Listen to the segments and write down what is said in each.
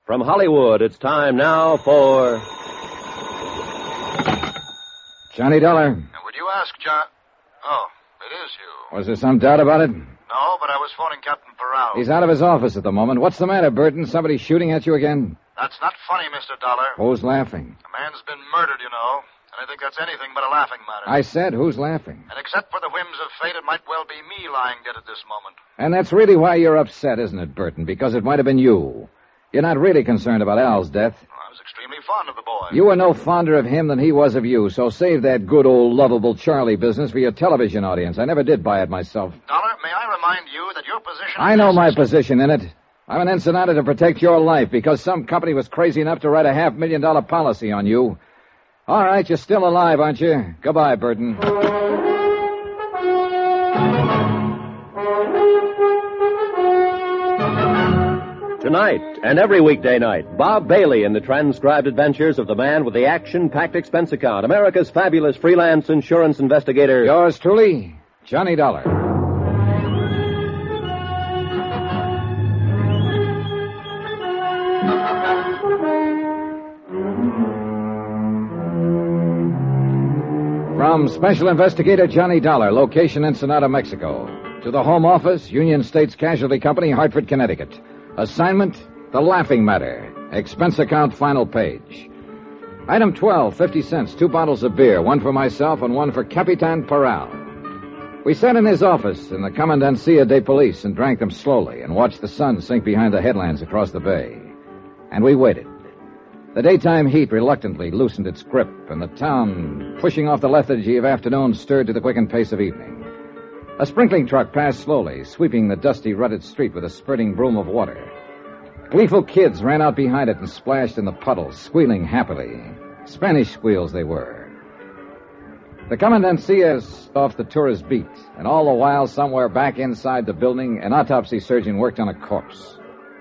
From Hollywood, it's time now for... Johnny Dollar. Would you ask John... Oh, it is you. Was there some doubt about it? No, but I was phoning Captain Peral. He's out of his office at the moment. What's the matter, Burton? Somebody shooting at you again? That's not funny, Mr. Dollar. Who's laughing? A man's been murdered, you know. And I think that's anything but a laughing matter. I said, who's laughing? And except for the whims of fate, it might well be me lying dead at this moment. And that's really why you're upset, isn't it, Burton? Because it might have been you. You're not really concerned about Al's death. Well, I was extremely fond of the boy. You were no fonder of him than he was of you, so save that good old lovable Charlie business for your television audience. I never did buy it myself. Dollar, may I remind you that your position... I know my position in it. I'm an Ensenada to protect your life because some company was crazy enough to write a $500,000 policy on you. All right, you're still alive, aren't you? Goodbye, Burton. Tonight and every weekday night, Bob Bailey in the transcribed adventures of the man with the action-packed expense account, America's fabulous freelance insurance investigator. Yours truly, Johnny Dollar. From Special Investigator Johnny Dollar, location Ensenada, Mexico, to the Home Office, Union States Casualty Company, Hartford, Connecticut. Assignment, The Laughing Matter. Expense account, final page. Item 12, 50 cents, 2 bottles of beer, one for myself and one for Capitan Peral. We sat in his office in the Comandancia de Police and drank them slowly and watched the sun sink behind the headlands across the bay. And we waited. The daytime heat reluctantly loosened its grip, and the town, pushing off the lethargy of afternoon, stirred to the quickened pace of evening. A sprinkling truck passed slowly, sweeping the dusty, rutted street with a spurting broom of water. Gleeful kids ran out behind it and splashed in the puddles, squealing happily. Spanish squeals they were. The Comandancia off the tourist beat, and all the while, somewhere back inside the building, an autopsy surgeon worked on a corpse.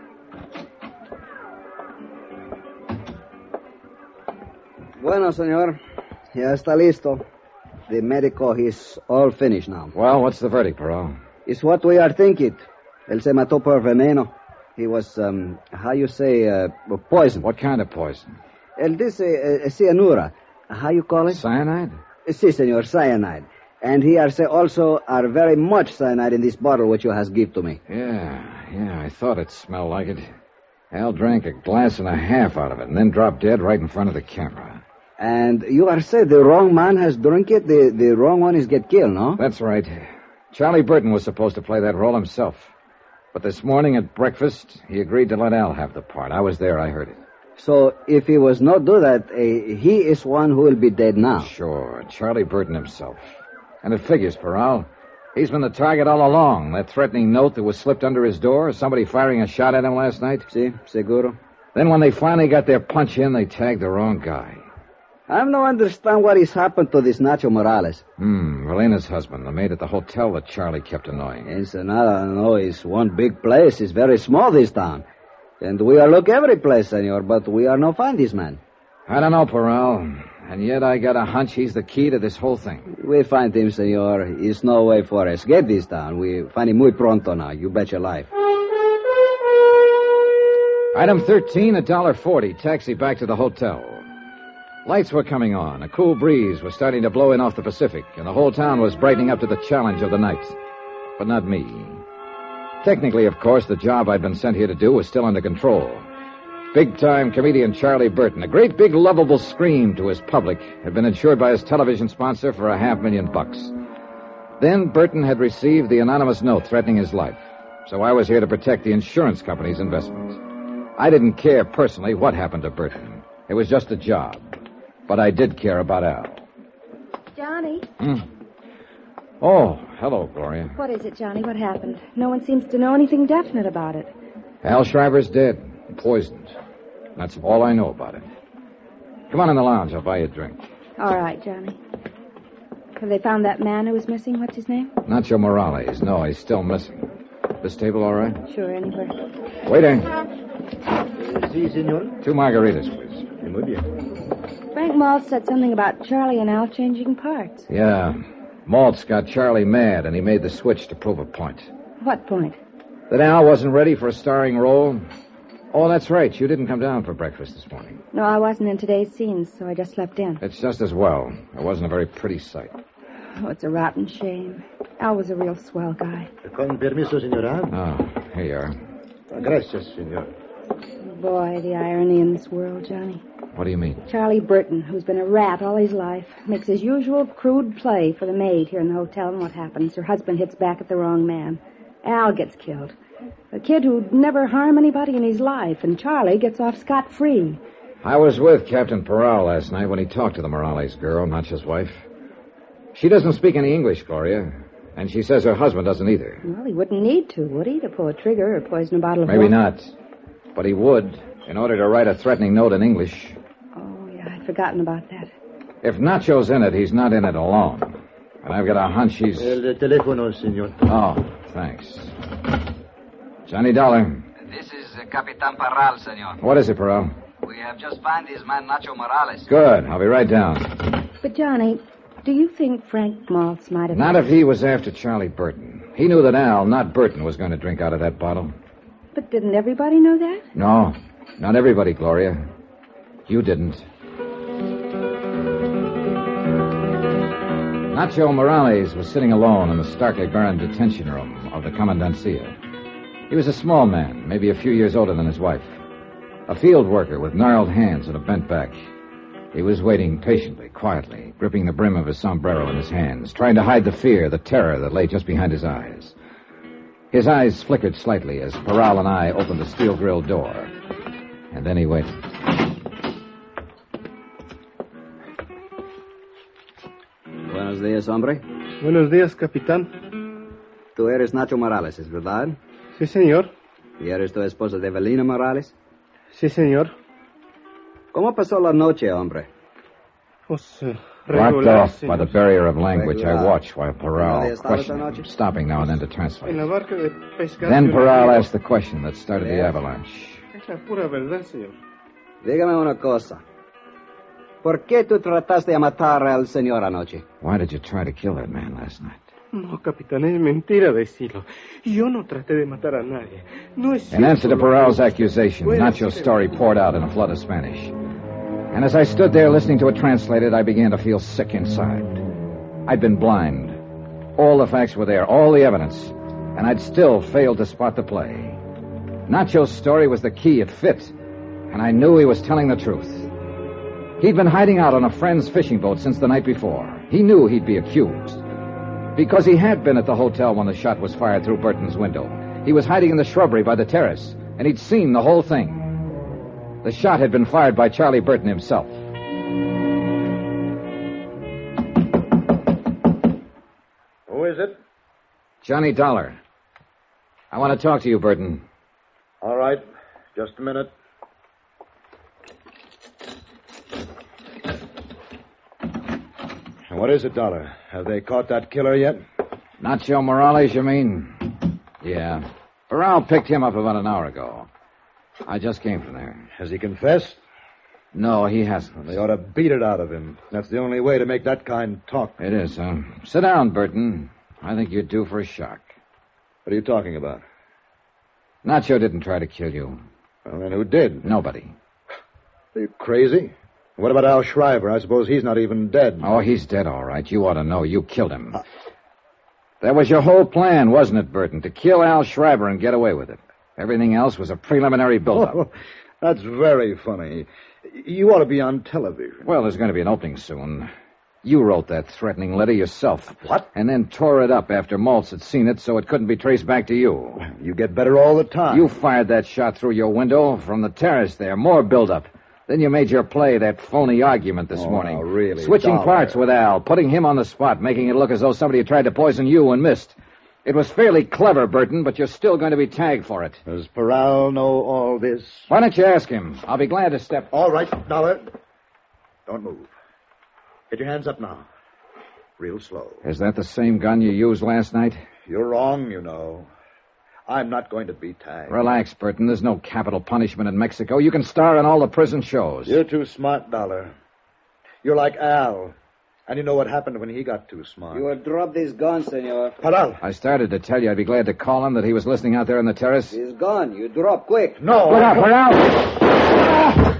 Bueno, senor. Ya está listo. The medical is all finished now. Well, what's the verdict, Peral? It's what we are thinking. Él se mató por veneno. He was, how you say, poison. What kind of poison? Él dice cianura. How you call it? Cyanide? Si, senor, cyanide. And he say also are very much cyanide in this bottle which you has give to me. Yeah, I thought it smelled like it. Al drank a glass and a half out of it and then dropped dead right in front of the camera. And you are saying the wrong man has drunk it, the wrong one is get killed, no? That's right. Charlie Burton was supposed to play that role himself. But this morning at breakfast, he agreed to let Al have the part. I was there, I heard it. So if he was not do that, he is one who will be dead now. Sure, Charlie Burton himself. And it figures, Peral. He's been the target all along. That threatening note that was slipped under his door, somebody firing a shot at him last night. Si, seguro. Then when they finally got their punch in, they tagged the wrong guy. I don't understand what has happened to this Nacho Morales. Relena's husband, the maid at the hotel that Charlie kept annoying. Ensenada, no, is one big place. It's very small, this town. And we are look every place, senor, but we are no find this man. I don't know, Peral. And yet I got a hunch he's the key to this whole thing. We find him, senor. There's no way for us. Escape this town. We find him muy pronto now. You bet your life. Item 13, $1.40. Taxi back to the hotel. Lights were coming on. A cool breeze was starting to blow in off the Pacific, and the whole town was brightening up to the challenge of the night. But not me. Technically, of course, the job I'd been sent here to do was still under control. Big-time comedian Charlie Burton, a great big lovable scream to his public, had been insured by his television sponsor for $500,000. Then Burton had received the anonymous note threatening his life, so I was here to protect the insurance company's investment. I didn't care personally what happened to Burton. It was just a job. But I did care about Al. Johnny? Oh, hello, Gloria. What is it, Johnny? What happened? No one seems to know anything definite about it. Al Shriver's dead. Poisoned. That's all I know about it. Come on in the lounge. I'll buy you a drink. All right, Johnny. Have they found that man who was missing? What's his name? Nacho Morales. No, he's still missing. This table all right? Sure, anywhere. Waiter. Si, senor. 2 margaritas, please. Muy bien. Frank Maltz said something about Charlie and Al changing parts. Yeah. Maltz got Charlie mad, and he made the switch to prove a point. What point? That Al wasn't ready for a starring role. Oh, that's right. You didn't come down for breakfast this morning. No, I wasn't in today's scenes, so I just slept in. It's just as well. It wasn't a very pretty sight. Oh, it's a rotten shame. Al was a real swell guy. Con permiso, señora. Oh, here you are. Gracias, señor. Boy, the irony in this world, Johnny. What do you mean? Charlie Burton, who's been a rat all his life, makes his usual crude play for the maid here in the hotel, and what happens? Her husband hits back at the wrong man. Al gets killed. A kid who'd never harm anybody in his life, and Charlie gets off scot-free. I was with Captain Peral last night when he talked to the Morales girl, Nacho's wife. She doesn't speak any English, Gloria, and she says her husband doesn't either. Well, he wouldn't need to, would he, to pull a trigger or poison a bottle of Maybe water? not, but he would, in order to write a threatening note in English. Oh, yeah, I'd forgotten about that. If Nacho's in it, he's not in it alone. And I've got a hunch he's... El teléfono, señor. Oh, thanks. Johnny Dollar. This is Capitan Parral, senor. What is it, Peral? We have just found his man, Nacho Morales. Good. I'll be right down. But, Johnny, do you think Frank Maltz might have... Not if he was after Charlie Burton. He knew that Al, not Burton, was going to drink out of that bottle. But didn't everybody know that? No, not everybody, Gloria. You didn't. Nacho Morales was sitting alone in the starkly barren detention room of the Commandancia. He was a small man, maybe a few years older than his wife. A field worker with gnarled hands and a bent back. He was waiting patiently, quietly, gripping the brim of his sombrero in his hands, trying to hide the fear, the terror that lay just behind his eyes. His eyes flickered slightly as Peral and I opened the steel-grilled door. And then he waited. Buenos días, hombre. Buenos días, capitán. Tú eres Nacho Morales, ¿es verdad? Sí, señor. ¿Y eres tu esposa de Evelina Morales? Sí, señor. ¿Cómo pasó la noche, hombre? Pues, Blocked regular, off by the señor. barrier of language, I Regular. watched while Peral ¿Dónde estabas questioned anoche? him, stopping now and then to translate. En la barca de pescar. Then de Peral Río. asked the question that started the avalanche. Es la pura verdad, señor. Dígame una cosa. ¿Por qué tú trataste de matar al señor anoche? Why did you try to kill that man last night? No, capitán, es mentira decirlo. Yo no traté de matar a nadie. No es In answer to cierto lo Peral's que- accusation, Puede Nacho's ser- story poured out in a flood of Spanish. And as I stood there listening to it translated, I began to feel sick inside. I'd been blind. All the facts were there, all the evidence, and I'd still failed to spot the play. Nacho's story was the key. It fit, and I knew he was telling the truth. He'd been hiding out on a friend's fishing boat since the night before. He knew he'd be accused. Because he had been at the hotel when the shot was fired through Burton's window. He was hiding in the shrubbery by the terrace, and he'd seen the whole thing. The shot had been fired by Charlie Burton himself. Who is it? Johnny Dollar. I want to talk to you, Burton. All right. Just a minute. What is it, Dollar? Have they caught that killer yet? Nacho Morales, you mean? Yeah. Peral picked him up about an hour ago. I just came from there. Has he confessed? No, he hasn't. They ought to beat it out of him. That's the only way to make that kind talk. It is, huh? Sit down, Burton. I think you're due for a shock. What are you talking about? Nacho didn't try to kill you. Well, then who did? Nobody. Are you crazy? What about Al Schreiber? I suppose he's not even dead. Oh, he's dead, all right. You ought to know. You killed him. That was your whole plan, wasn't it, Burton? To kill Al Schreiber and get away with it. Everything else was a preliminary build-up. Oh, that's very funny. You ought to be on television. Well, there's going to be an opening soon. You wrote that threatening letter yourself. What? And then tore it up after Maltz had seen it so it couldn't be traced back to you. You get better all the time. You fired that shot through your window from the terrace there. More build-up. Then you made your play, that phony argument this morning. Oh, really? Switching Dollar. parts with Al, putting him on the spot, making it look as though somebody had tried to poison you and missed. It was fairly clever, Burton, but you're still going to be tagged for it. Does Peral know all this? Why don't you ask him? I'll be glad to step... All right, Dollar. Don't move. Get your hands up now. Real slow. Is that the same gun you used last night? You're wrong, you know. I'm not going to be tagged. Relax, Burton. There's no capital punishment in Mexico. You can star in all the prison shows. You're too smart, Dollar. You're like Al. And you know what happened when he got too smart. You will drop this gun, senor. Paral! I started to tell you I'd be glad to call him, that he was listening out there on the terrace. He's gone. You drop quick. No! Put out!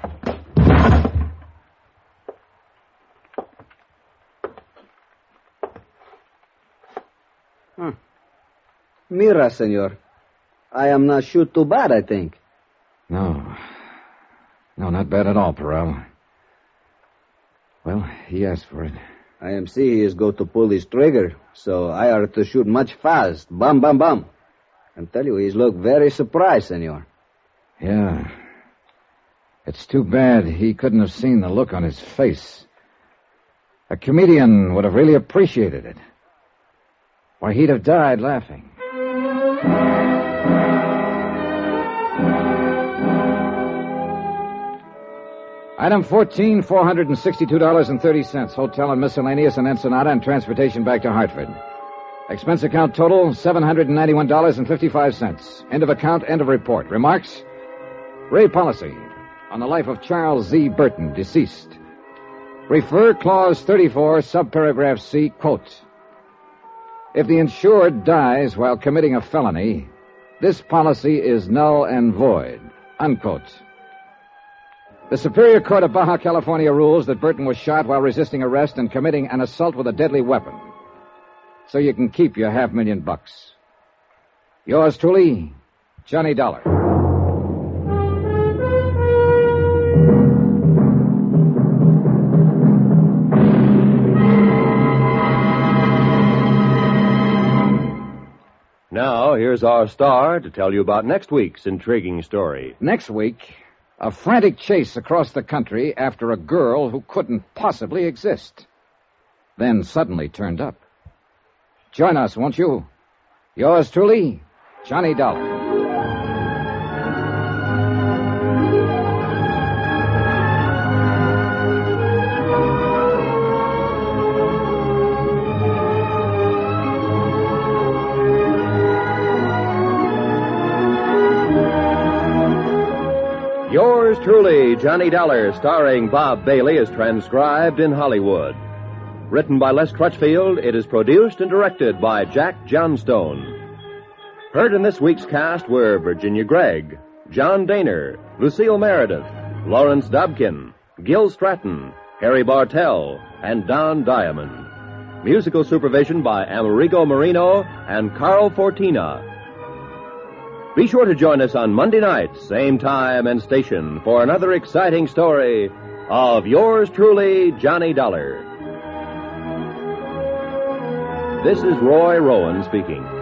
Mira, senor. I am not shoot too bad, I think. No, not bad at all, Peral. Well, he asked for it. I am see he is go to pull his trigger, so I are to shoot much fast. Bam, bam, bam. I tell you, he's look very surprised, senor. Yeah. It's too bad he couldn't have seen the look on his face. A comedian would have really appreciated it. Why, he'd have died laughing. Item 14, $462.30. Hotel and miscellaneous in Ensenada and transportation back to Hartford. Expense account total, $791.55. End of account, end of report. Remarks? Ray policy on the life of Charles Z. Burton, deceased. Refer clause 34, subparagraph C, quote. If the insured dies while committing a felony, this policy is null and void, unquote. The Superior Court of Baja California rules that Burton was shot while resisting arrest and committing an assault with a deadly weapon. So you can keep your $500,000. Yours truly, Johnny Dollar. Now, here's our star to tell you about next week's intriguing story. Next week, a frantic chase across the country after a girl who couldn't possibly exist. Then suddenly turned up. Join us, won't you? Yours truly, Johnny Dollar. Yours truly, Johnny Dollar, starring Bob Bailey, is transcribed in Hollywood. Written by Les Crutchfield, it is produced and directed by Jack Johnstone. Heard in this week's cast were Virginia Gregg, John Daner, Lucille Meredith, Lawrence Dobkin, Gil Stratton, Harry Bartell, and Don Diamond. Musical supervision by Amerigo Marino and Carl Fortina. Be sure to join us on Monday night, same time and station, for another exciting story of yours truly, Johnny Dollar. This is Roy Rowan speaking.